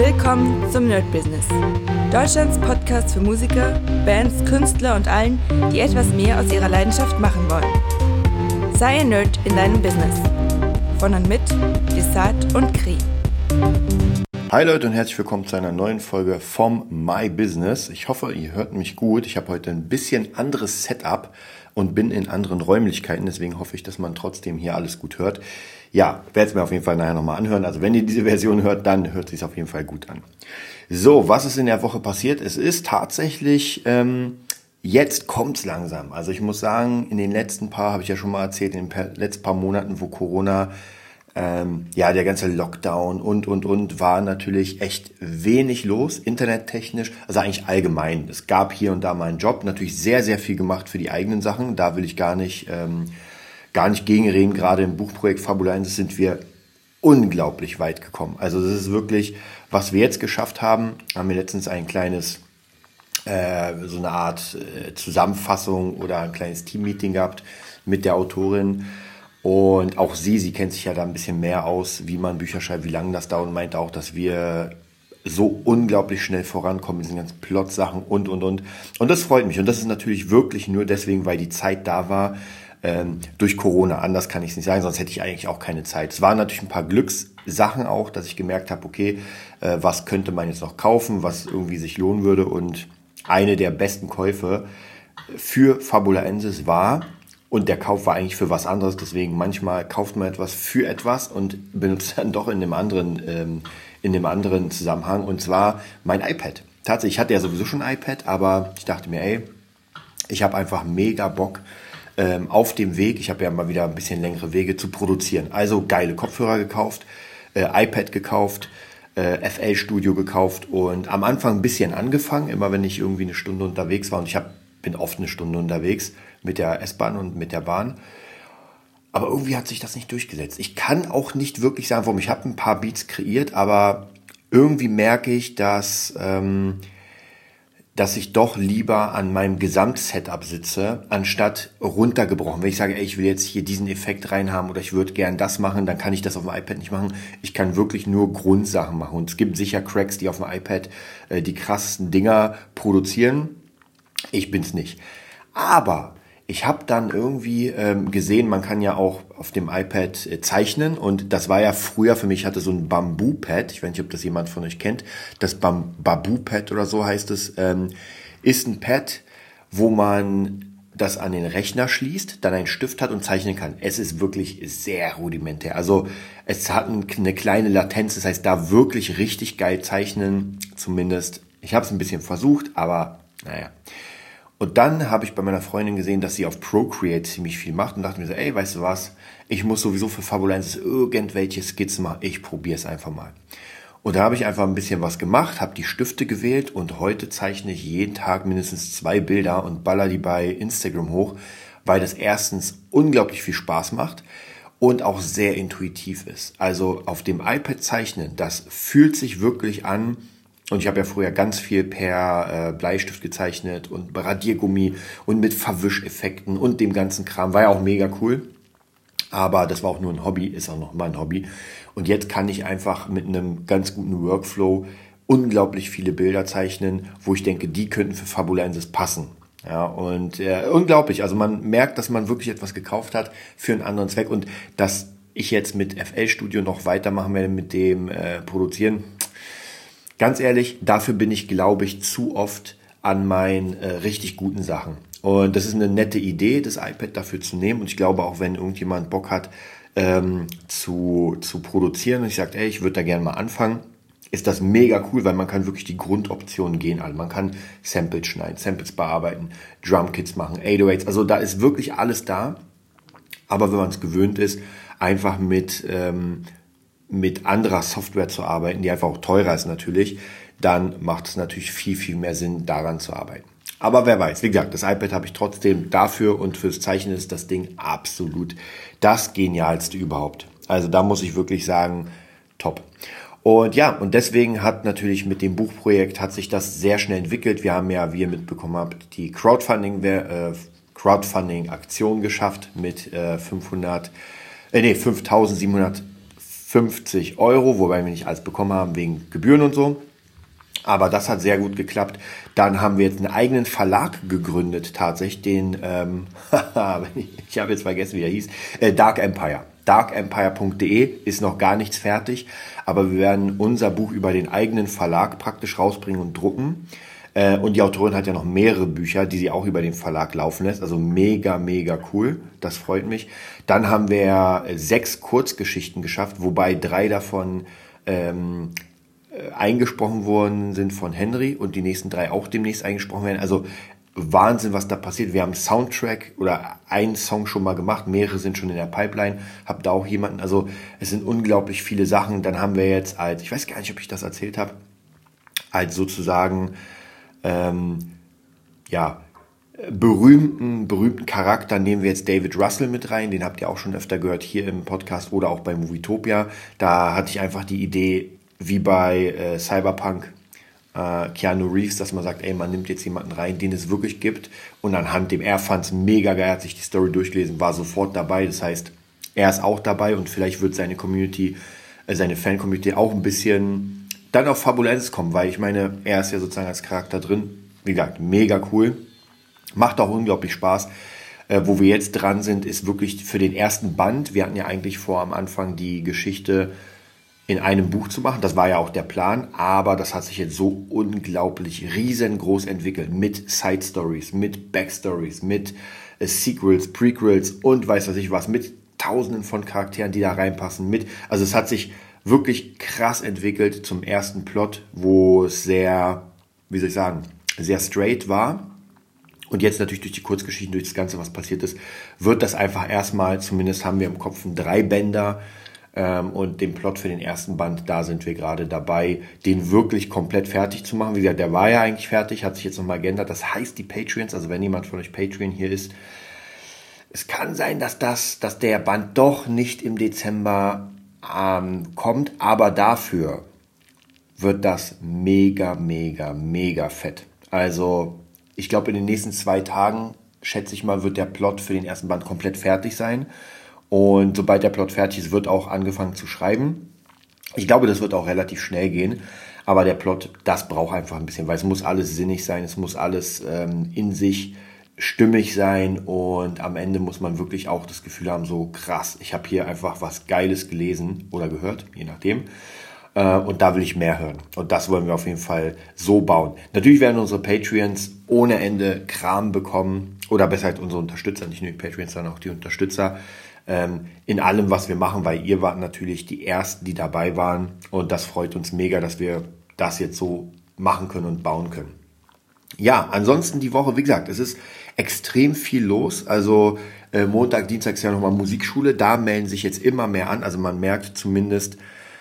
Willkommen zum Nerd Business. Deutschlands Podcast für Musiker, Bands, Künstler und allen, die etwas mehr aus ihrer Leidenschaft machen wollen. Sei ein Nerd in deinem Business. Von und mit Desart und Kri. Hi Leute und herzlich willkommen zu einer neuen Folge vom My Business. Ich hoffe, ihr hört mich gut. Ich habe heute ein bisschen anderes Setup und bin in anderen Räumlichkeiten. Deswegen hoffe ich, dass man trotzdem hier alles gut hört. Ja, werde es mir auf jeden Fall nachher nochmal anhören. Also wenn ihr diese Version hört, dann hört es sich auf jeden Fall gut an. So, was ist in der Woche passiert? Es ist tatsächlich, jetzt kommt's langsam. Also ich muss sagen, in den letzten paar, habe ich ja schon mal erzählt, in den letzten paar Monaten, wo Corona, der ganze Lockdown und war natürlich echt wenig los, internettechnisch, also eigentlich allgemein. Es gab hier und da mal einen Job, natürlich sehr, sehr viel gemacht für die eigenen Sachen. Da will ich gar nicht gegenreden. Gerade im Buchprojekt Fabulensis sind wir unglaublich weit gekommen. Also das ist wirklich, was wir jetzt geschafft haben wir letztens ein kleines, so eine Art Zusammenfassung oder ein kleines Teammeeting gehabt mit der Autorin. Und auch sie kennt sich ja da ein bisschen mehr aus, wie man Bücher schreibt, wie lange das dauert, und meinte auch, dass wir so unglaublich schnell vorankommen mit diesen ganzen Plot-Sachen und. Und das freut mich. Und das ist natürlich wirklich nur deswegen, weil die Zeit da war, durch Corona. Anders kann ich es nicht sagen, sonst hätte ich eigentlich auch keine Zeit. Es waren natürlich ein paar Glückssachen auch, dass ich gemerkt habe, okay, was könnte man jetzt noch kaufen, was irgendwie sich lohnen würde. Und eine der besten Käufe für Fabulensis war, und der Kauf war eigentlich für was anderes, deswegen manchmal kauft man etwas für etwas und benutzt dann doch in dem anderen Zusammenhang, und zwar mein iPad. Tatsächlich, ich hatte ja sowieso schon ein iPad, aber ich dachte mir, ich habe einfach mega Bock auf dem Weg, ich habe ja mal wieder ein bisschen längere Wege zu produzieren. Also geile Kopfhörer gekauft, iPad gekauft, FL Studio gekauft und am Anfang ein bisschen angefangen, immer wenn ich irgendwie eine Stunde unterwegs war, und bin oft eine Stunde unterwegs mit der S-Bahn und mit der Bahn. Aber irgendwie hat sich das nicht durchgesetzt. Ich kann auch nicht wirklich sagen, warum. Ich habe ein paar Beats kreiert, aber irgendwie merke ich, dass ich doch lieber an meinem Gesamtsetup sitze, anstatt runtergebrochen. Wenn ich sage, ich will jetzt hier diesen Effekt reinhaben oder ich würde gern das machen, dann kann ich das auf dem iPad nicht machen. Ich kann wirklich nur Grundsachen machen. Und es gibt sicher Cracks, die auf dem iPad die krassesten Dinger produzieren. Ich bin's nicht. Aber ich habe dann irgendwie gesehen, man kann ja auch auf dem iPad zeichnen, und das war ja früher für mich, ich hatte so ein Bamboo-Pad, ich weiß nicht, ob das jemand von euch kennt, das Bamboo-Pad oder so heißt es, ist ein Pad, wo man das an den Rechner schließt, dann einen Stift hat und zeichnen kann. Es ist wirklich sehr rudimentär, also es hat eine kleine Latenz, das heißt, da wirklich richtig geil zeichnen, zumindest, ich habe es ein bisschen versucht, aber naja. Und dann habe ich bei meiner Freundin gesehen, dass sie auf Procreate ziemlich viel macht, und dachte mir so, weißt du was, ich muss sowieso für Fabulensis irgendwelche Skizzen machen, ich probiere es einfach mal. Und da habe ich einfach ein bisschen was gemacht, habe die Stifte gewählt, und heute zeichne ich jeden Tag mindestens 2 Bilder und baller die bei Instagram hoch, weil das erstens unglaublich viel Spaß macht und auch sehr intuitiv ist. Also auf dem iPad zeichnen, das fühlt sich wirklich an. Und ich habe ja früher ganz viel per Bleistift gezeichnet und Radiergummi und mit Verwischeffekten und dem ganzen Kram. War ja auch mega cool. Aber das war auch nur ein Hobby, ist auch noch mal ein Hobby. Und jetzt kann ich einfach mit einem ganz guten Workflow unglaublich viele Bilder zeichnen, wo ich denke, die könnten für Fabulensis passen. Ja, und unglaublich. Also man merkt, dass man wirklich etwas gekauft hat für einen anderen Zweck. Und dass ich jetzt mit FL Studio noch weitermachen werde mit dem Produzieren. Ganz ehrlich, dafür bin ich, glaube ich, zu oft an meinen richtig guten Sachen. Und das ist eine nette Idee, das iPad dafür zu nehmen. Und ich glaube auch, wenn irgendjemand Bock hat zu produzieren und ich sage, ich würde da gerne mal anfangen, ist das mega cool, weil man kann wirklich die Grundoptionen gehen. Also man kann Samples schneiden, Samples bearbeiten, Drumkits machen, 808s. Also da ist wirklich alles da. Aber wenn man es gewöhnt ist, einfach mit anderer Software zu arbeiten, die einfach auch teurer ist natürlich, dann macht es natürlich viel, viel mehr Sinn, daran zu arbeiten. Aber wer weiß, wie gesagt, das iPad habe ich trotzdem dafür, und fürs Zeichnen ist das Ding absolut das Genialste überhaupt. Also da muss ich wirklich sagen, top. Und ja, und deswegen hat natürlich mit dem Buchprojekt hat sich das sehr schnell entwickelt. Wir haben ja, wie ihr mitbekommen habt, die Crowdfunding-Aktion geschafft mit 5.750 50 €, wobei wir nicht alles bekommen haben wegen Gebühren und so. Aber das hat sehr gut geklappt. Dann haben wir jetzt einen eigenen Verlag gegründet, tatsächlich, den, ich habe jetzt vergessen, wie er hieß, Dark Empire. darkempire.de ist noch gar nichts fertig, aber wir werden unser Buch über den eigenen Verlag praktisch rausbringen und drucken. Und die Autorin hat ja noch mehrere Bücher, die sie auch über den Verlag laufen lässt. Also mega, mega cool. Das freut mich. Dann haben wir 6 Kurzgeschichten geschafft, wobei 3 davon eingesprochen worden sind von Henry und die nächsten 3 auch demnächst eingesprochen werden. Also Wahnsinn, was da passiert. Wir haben einen Soundtrack oder einen Song schon mal gemacht, mehrere sind schon in der Pipeline, hab da auch jemanden, also es sind unglaublich viele Sachen. Dann haben wir jetzt als, ich weiß gar nicht, ob ich das erzählt habe, als sozusagen berühmten Charakter nehmen wir jetzt David Russell mit rein, den habt ihr auch schon öfter gehört hier im Podcast oder auch bei Movietopia. Da hatte ich einfach die Idee, wie bei Cyberpunk, Keanu Reeves, dass man sagt, ey, man nimmt jetzt jemanden rein, den es wirklich gibt und anhand dem, er fand es mega geil, hat sich die Story durchgelesen, war sofort dabei, das heißt, er ist auch dabei und vielleicht wird seine Community, seine Fan-Community auch ein bisschen dann auf Fabulenz kommen, weil ich meine, er ist ja sozusagen als Charakter drin, wie gesagt, mega cool, macht auch unglaublich Spaß. Wo wir jetzt dran sind, ist wirklich für den ersten Band, wir hatten ja eigentlich vor, am Anfang die Geschichte in einem Buch zu machen. Das war ja auch der Plan, aber das hat sich jetzt so unglaublich riesengroß entwickelt mit Side Stories, mit Backstories, mit Sequels, Prequels und weiß was ich was, mit Tausenden von Charakteren, die da reinpassen, also es hat sich wirklich krass entwickelt zum ersten Plot, wo es sehr, wie soll ich sagen, sehr straight war. Und jetzt natürlich durch die Kurzgeschichten, durch das Ganze, was passiert ist, wird das einfach erstmal, zumindest haben wir im Kopf einen 3-Bänder, und den Plot für den ersten Band, da sind wir gerade dabei, den wirklich komplett fertig zu machen. Wie gesagt, der war ja eigentlich fertig, hat sich jetzt nochmal geändert. Das heißt, die Patreons, also wenn jemand von euch Patreon hier ist, es kann sein, dass der Band doch nicht im Dezember kommt, aber dafür wird das mega, mega, mega fett. Also ich glaube, in den nächsten 2 Tagen, schätze ich mal, wird der Plot für den ersten Band komplett fertig sein. Und sobald der Plot fertig ist, wird auch angefangen zu schreiben. Ich glaube, das wird auch relativ schnell gehen. Aber der Plot, das braucht einfach ein bisschen, weil es muss alles sinnig sein, es muss alles in sich stimmig sein. Und am Ende muss man wirklich auch das Gefühl haben, so krass, ich habe hier einfach was Geiles gelesen oder gehört, je nachdem. Und da will ich mehr hören. Und das wollen wir auf jeden Fall so bauen. Natürlich werden unsere Patreons ohne Ende Kram bekommen. Oder besser halt unsere Unterstützer, nicht nur die Patreons, sondern auch die Unterstützer. In allem, was wir machen, weil ihr wart natürlich die Ersten, die dabei waren. Und das freut uns mega, dass wir das jetzt so machen können und bauen können. Ja, ansonsten die Woche, wie gesagt, es ist extrem viel los. Also Montag, Dienstag ist ja nochmal Musikschule. Da melden sich jetzt immer mehr an. Also man merkt zumindest,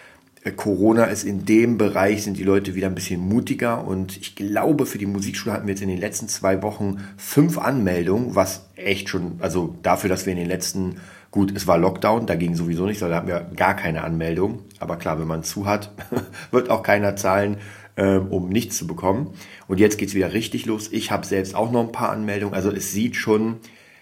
Corona ist in dem Bereich, sind die Leute wieder ein bisschen mutiger. Und ich glaube, für die Musikschule hatten wir jetzt in den letzten 2 Wochen 5 Anmeldungen, was echt schon, also dafür, dass wir in den letzten, gut, es war Lockdown, da ging sowieso nicht, da hatten wir gar keine Anmeldung. Aber klar, wenn man zu hat, wird auch keiner zahlen, um nichts zu bekommen. Und jetzt geht's wieder richtig los. Ich habe selbst auch noch ein paar Anmeldungen. Also es sieht schon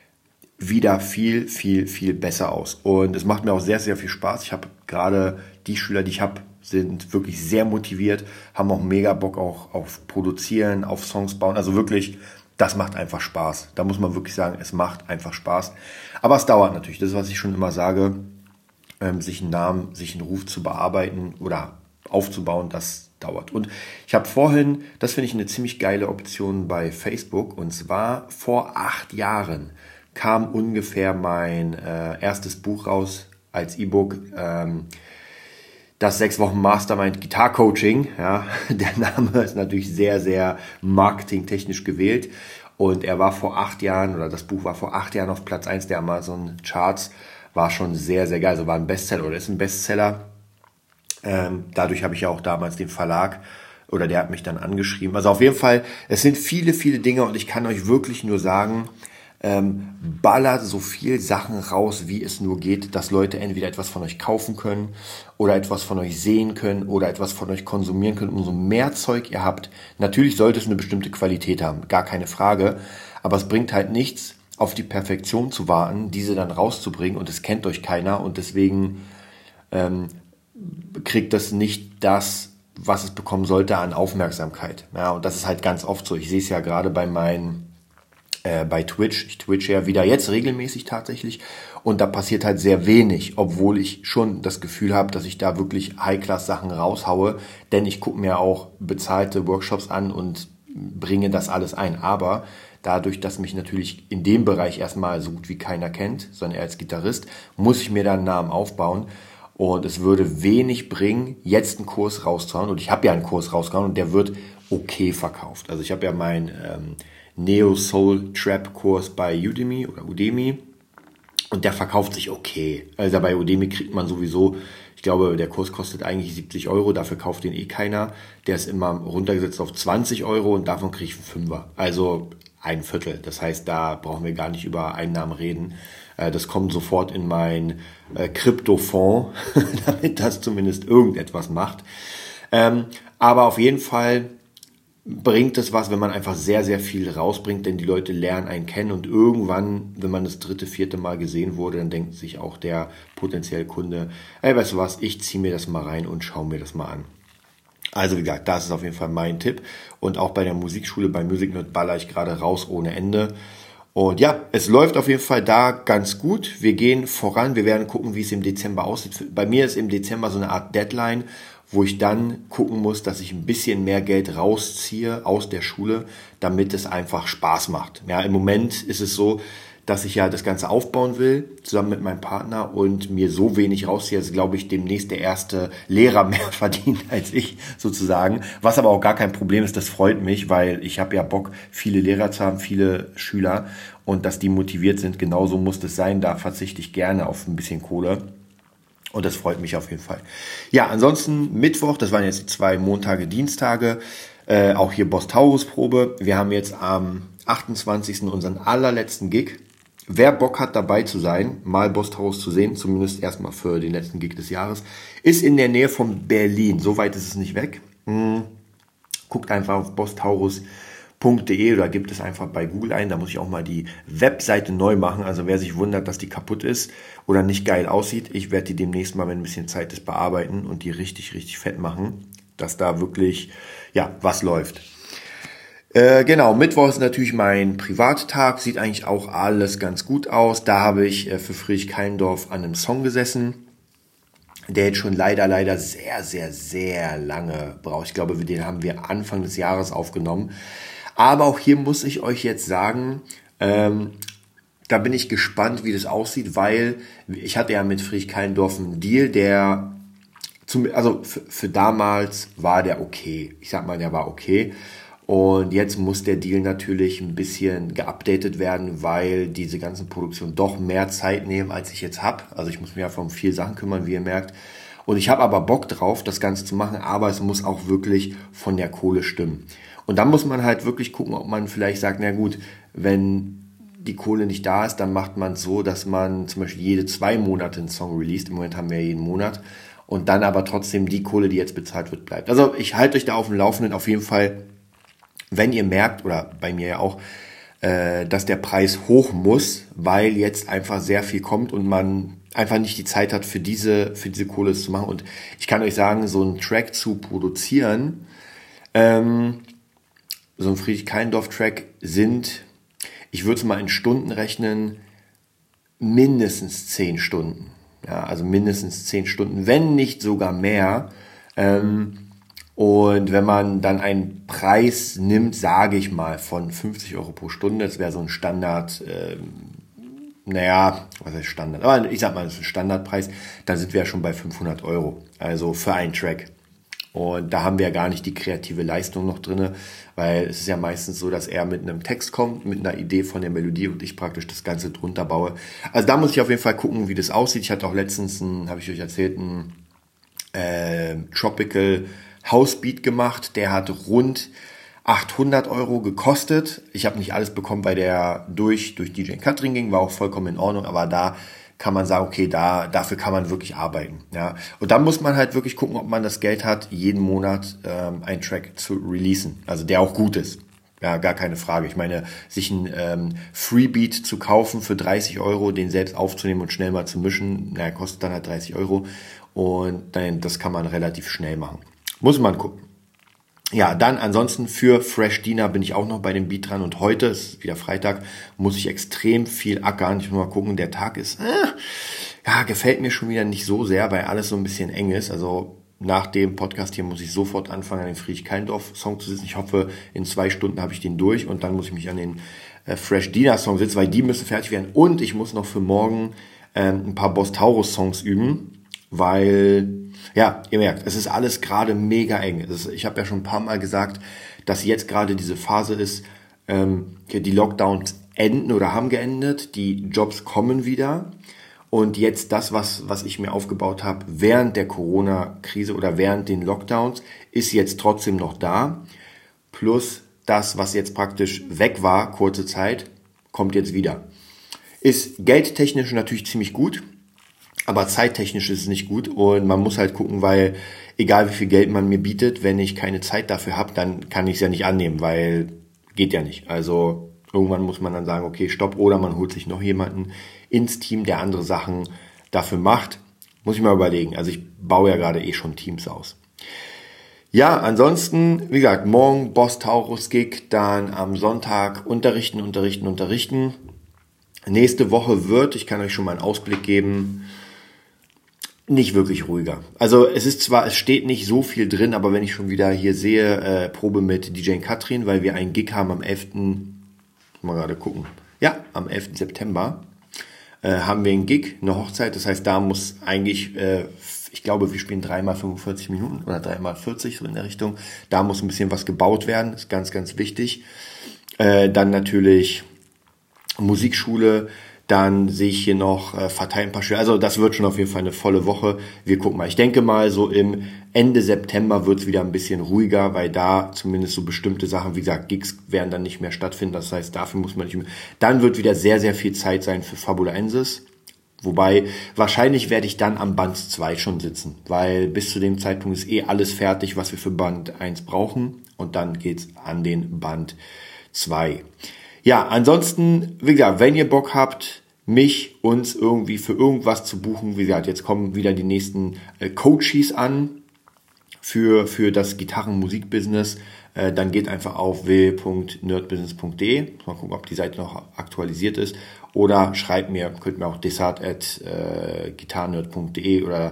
wieder viel, viel, viel besser aus. Und es macht mir auch sehr, sehr viel Spaß. Ich habe gerade die Schüler, die ich habe, sind wirklich sehr motiviert, haben auch mega Bock auch auf Produzieren, auf Songs bauen. Also wirklich, das macht einfach Spaß. Da muss man wirklich sagen, es macht einfach Spaß. Aber es dauert natürlich. Das ist, was ich schon immer sage, sich einen Namen, sich einen Ruf zu bearbeiten oder aufzubauen, das dauert. Und ich habe vorhin, das finde ich eine ziemlich geile Option bei Facebook, und zwar vor 8 Jahren kam ungefähr mein erstes Buch raus als E-Book, das 6 Wochen Mastermind Guitar Coaching. Ja, der Name ist natürlich sehr, sehr marketingtechnisch gewählt. Und er war vor 8 Jahren, oder das Buch war vor 8 Jahren auf Platz 1 der Amazon Charts. War schon sehr, sehr geil. Also war ein Bestseller oder ist ein Bestseller. Dadurch habe ich ja auch damals den Verlag, oder der hat mich dann angeschrieben. Also auf jeden Fall, es sind viele, viele Dinge, und ich kann euch wirklich nur sagen, ballert so viel Sachen raus, wie es nur geht, dass Leute entweder etwas von euch kaufen können oder etwas von euch sehen können oder etwas von euch konsumieren können. Umso mehr Zeug ihr habt, natürlich sollte es eine bestimmte Qualität haben, gar keine Frage, aber es bringt halt nichts, auf die Perfektion zu warten, diese dann rauszubringen, und es kennt euch keiner, und deswegen kriegt das nicht das, was es bekommen sollte an Aufmerksamkeit. Ja, und das ist halt ganz oft so. Ich sehe es ja gerade bei Twitch. Ich twitche ja wieder jetzt regelmäßig tatsächlich und da passiert halt sehr wenig, obwohl ich schon das Gefühl habe, dass ich da wirklich High-Class-Sachen raushaue, denn ich gucke mir auch bezahlte Workshops an und bringe das alles ein. Aber dadurch, dass mich natürlich in dem Bereich erstmal so gut wie keiner kennt, sondern er als Gitarrist, muss ich mir da einen Namen aufbauen. Und es würde wenig bringen, jetzt einen Kurs rauszuhauen. Und ich habe ja einen Kurs rausgehauen und der wird okay verkauft. Also ich habe ja meinen Neo Soul Trap Kurs bei Udemy und der verkauft sich okay. Also bei Udemy kriegt man sowieso, ich glaube, der Kurs kostet eigentlich 70 Euro, dafür kauft den keiner. Der ist immer runtergesetzt auf 20 Euro und davon kriege ich einen Fünfer. Also ein Viertel. Das heißt, da brauchen wir gar nicht über Einnahmen reden. Das kommt sofort in mein Kryptofonds, damit das zumindest irgendetwas macht. Aber auf jeden Fall bringt es was, wenn man einfach sehr, sehr viel rausbringt, denn die Leute lernen einen kennen und irgendwann, wenn man das 3., 4. Mal gesehen wurde, dann denkt sich auch der potenzielle Kunde, ey, weißt du was, ich ziehe mir das mal rein und schaue mir das mal an. Also wie gesagt, das ist auf jeden Fall mein Tipp und auch bei der Musikschule, bei Music Nerd baller ich gerade raus ohne Ende. Und ja, es läuft auf jeden Fall da ganz gut. Wir gehen voran, wir werden gucken, wie es im Dezember aussieht. Bei mir ist im Dezember so eine Art Deadline, wo ich dann gucken muss, dass ich ein bisschen mehr Geld rausziehe aus der Schule, damit es einfach Spaß macht. Ja, im Moment ist es so, dass ich ja das Ganze aufbauen will, zusammen mit meinem Partner und mir so wenig rausziehe, dass, glaube ich, demnächst der erste Lehrer mehr verdient als ich sozusagen. Was aber auch gar kein Problem ist, das freut mich, weil ich habe ja Bock, viele Lehrer zu haben, viele Schüler und dass die motiviert sind, genauso muss das sein. Da verzichte ich gerne auf ein bisschen Kohle. Und das freut mich auf jeden Fall. Ja, ansonsten Mittwoch, das waren jetzt die 2 Montage, Dienstage, auch hier Boss Taurus Probe. Wir haben jetzt am 28. unseren allerletzten Gig. Wer Bock hat, dabei zu sein, mal Boss Taurus zu sehen, zumindest erstmal für den letzten Gig des Jahres, ist in der Nähe von Berlin. So weit ist es nicht weg. Guckt einfach auf bosstaurus.de oder gibt es einfach bei Google ein. Da muss ich auch mal die Webseite neu machen. Also wer sich wundert, dass die kaputt ist oder nicht geil aussieht, ich werde die demnächst mal, wenn ein bisschen Zeit ist, bearbeiten und die richtig, richtig fett machen, dass da wirklich, ja, was läuft. Genau, Mittwoch ist natürlich mein Privattag, sieht eigentlich auch alles ganz gut aus. Da habe ich für Friedrich Keindorf an einem Song gesessen, der jetzt schon leider sehr, sehr, sehr lange braucht. Ich glaube, den haben wir Anfang des Jahres aufgenommen. Aber auch hier muss ich euch jetzt sagen, da bin ich gespannt, wie das aussieht, weil ich hatte ja mit Friedrich Keindorf einen Deal, der für damals war der okay. Ich sag mal, der war okay. Und jetzt muss der Deal natürlich ein bisschen geupdatet werden, weil diese ganzen Produktionen doch mehr Zeit nehmen, als ich jetzt habe. Also ich muss mich ja um viele Sachen kümmern, wie ihr merkt. Und ich habe aber Bock drauf, das Ganze zu machen, aber es muss auch wirklich von der Kohle stimmen. Und dann muss man halt wirklich gucken, ob man vielleicht sagt, na gut, wenn die Kohle nicht da ist, dann macht man es so, dass man zum Beispiel jede 2 Monate einen Song released. Im Moment haben wir ja jeden Monat. Und dann aber trotzdem die Kohle, die jetzt bezahlt wird, bleibt. Also ich halte euch da auf dem Laufenden auf jeden Fall. Wenn ihr merkt, oder bei mir ja auch, dass der Preis hoch muss, weil jetzt einfach sehr viel kommt und man einfach nicht die Zeit hat, für diese Kohle zu machen. Und ich kann euch sagen, so einen Track zu produzieren, so ein Friedrich Keindorf Track sind, ich würde es mal in Stunden rechnen, mindestens 10 Stunden. Ja, also mindestens 10 Stunden, wenn nicht sogar mehr. Und wenn man dann einen Preis nimmt, sage ich mal, von 50 Euro pro Stunde, das wäre so ein Standard, was heißt Standard? Aber ich sag mal, das ist ein Standardpreis, dann sind wir ja schon bei 500 Euro, also für einen Track. Und da haben wir ja gar nicht die kreative Leistung noch drinne, weil es ist ja meistens so, dass er mit einem Text kommt, mit einer Idee von der Melodie und ich praktisch das Ganze drunter baue. Also da muss ich auf jeden Fall gucken, wie das aussieht. Ich hatte auch letztens, habe ich euch erzählt, einen Tropical Housebeat gemacht, der hat rund 800 Euro gekostet. Ich habe nicht alles bekommen, weil der durch DJ Katrin ging, war auch vollkommen in Ordnung, aber da kann man sagen, okay, dafür kann man wirklich arbeiten. Ja. Und dann muss man halt wirklich gucken, ob man das Geld hat, jeden Monat einen Track zu releasen, also der auch gut ist. Ja, gar keine Frage. Ich meine, sich ein Freebeat zu kaufen für 30 €, den selbst aufzunehmen und schnell mal zu mischen, kostet dann halt 30 €. Und dann, das kann man relativ schnell machen. Muss man gucken. Ja, dann ansonsten für Fresh Dina bin ich auch noch bei dem Beat dran. Und heute, ist wieder Freitag, muss ich extrem viel ackern. Ich muss mal gucken, der Tag ist, gefällt mir schon wieder nicht so sehr, weil alles so ein bisschen eng ist. Also nach dem Podcast hier muss ich sofort anfangen, an den Friedrich-Keindorf-Song zu sitzen. Ich hoffe, in 2 Stunden habe ich den durch und dann muss ich mich an den Fresh Dina-Song sitzen, weil die müssen fertig werden. Und ich muss noch für morgen ein paar Boss Taurus-Songs üben, weil, ja, ihr merkt, es ist alles gerade mega eng. Ich habe ja schon ein paar Mal gesagt, dass jetzt gerade diese Phase ist, die Lockdowns enden oder haben geendet, die Jobs kommen wieder. Und jetzt das, was ich mir aufgebaut habe während der Corona-Krise oder während den Lockdowns, ist jetzt trotzdem noch da. Plus das, was jetzt praktisch weg war, kurze Zeit, kommt jetzt wieder. Ist geldtechnisch natürlich ziemlich gut, aber zeittechnisch ist es nicht gut. Und man muss halt gucken, weil egal wie viel Geld man mir bietet, wenn ich keine Zeit dafür habe, dann kann ich es ja nicht annehmen, weil geht ja nicht. Also irgendwann muss man dann sagen, okay, stopp, oder man holt sich noch jemanden ins Team, der andere Sachen dafür macht. Muss ich mal überlegen. Also ich baue ja gerade schon Teams aus. Ja, ansonsten, wie gesagt, morgen Boss Taurus Gig, dann am Sonntag unterrichten. Nächste Woche wird, ich kann euch schon mal einen Ausblick geben, nicht wirklich ruhiger. Also es steht nicht so viel drin, aber wenn ich schon wieder hier sehe, Probe mit DJ Katrin, weil wir einen Gig haben am 11. Mal gerade gucken. Ja, am 11. September haben wir einen Gig, eine Hochzeit. Das heißt, da muss eigentlich, ich glaube, wir spielen 3x 45 Minuten oder 3x 40, so in der Richtung. Da muss ein bisschen was gebaut werden, ist ganz, ganz wichtig. Dann natürlich Musikschule. Dann sehe ich hier noch verteilen ein paar Schüler. Also das wird schon auf jeden Fall eine volle Woche. Wir gucken mal. Ich denke mal, so im Ende September wird es wieder ein bisschen ruhiger, weil da zumindest so bestimmte Sachen, wie gesagt, Gigs werden dann nicht mehr stattfinden. Das heißt, dafür muss man nicht mehr. Dann wird wieder sehr, sehr viel Zeit sein für Fabulensis. Wobei, wahrscheinlich werde ich dann am Band 2 schon sitzen, weil bis zu dem Zeitpunkt ist alles fertig, was wir für Band 1 brauchen. Und dann geht's an den Band 2. Ja, ansonsten, wie gesagt, wenn ihr Bock habt, uns irgendwie für irgendwas zu buchen, wie gesagt, jetzt kommen wieder die nächsten Coaches an für das Gitarren-Musik-Business, dann geht einfach auf www.nerdbusiness.de, mal gucken, ob die Seite noch aktualisiert ist, oder könnt mir auch desart@gitarnerd.de oder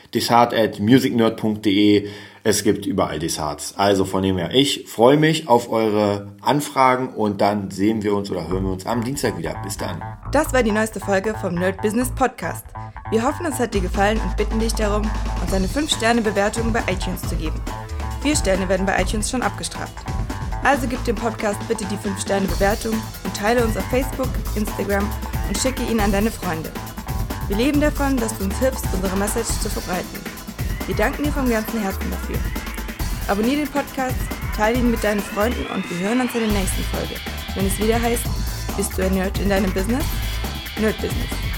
desart@musicnerd.de. Es gibt überall Desarts. Also von dem her, ich freue mich auf eure Anfragen und dann sehen wir uns oder hören wir uns am Dienstag wieder. Bis dann. Das war die neueste Folge vom Nerd Business Podcast. Wir hoffen, es hat dir gefallen und bitten dich darum, uns eine 5-Sterne-Bewertung bei iTunes zu geben. 4 Sterne werden bei iTunes schon abgestraft. Also gib dem Podcast bitte die 5-Sterne-Bewertung und teile uns auf Facebook, Instagram und schicke ihn an deine Freunde. Wir leben davon, dass du uns hilfst, unsere Message zu verbreiten. Wir danken dir vom ganzen Herzen dafür. Abonniere den Podcast, teile ihn mit deinen Freunden und wir hören uns in der nächsten Folge, wenn es wieder heißt, bist du ein Nerd in deinem Business? Nerd Business.